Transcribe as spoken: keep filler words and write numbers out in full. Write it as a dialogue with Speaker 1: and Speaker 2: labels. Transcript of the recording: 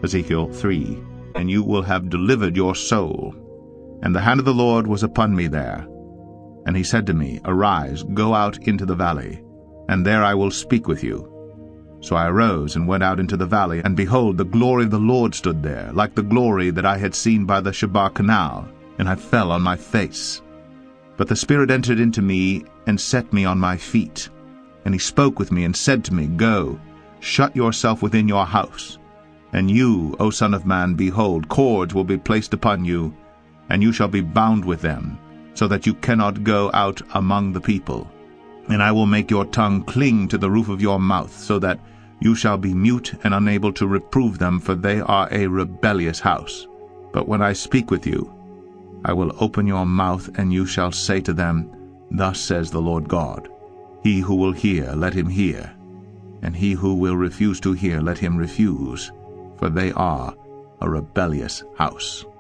Speaker 1: Ezekiel three. And you will have delivered your soul. And the hand of the Lord was upon me there. And he said to me, Arise, go out into the valley, and there I will speak with you. So I arose and went out into the valley, and behold, the glory of the Lord stood there, like the glory that I had seen by the Chebar canal, and I fell on my face. But the Spirit entered into me, and set me on my feet. And he spoke with me, and said to me, Go, shut yourself within your house. And you, O son of man, behold, cords will be placed upon you, and you shall be bound with them, so that you cannot go out among the people. And I will make your tongue cling to the roof of your mouth, so that you shall be mute and unable to reprove them, for they are a rebellious house. But when I speak with you, I will open your mouth, and you shall say to them, Thus says the Lord God. He who will hear, let him hear, and he who will refuse to hear, let him refuse, for they are a rebellious house.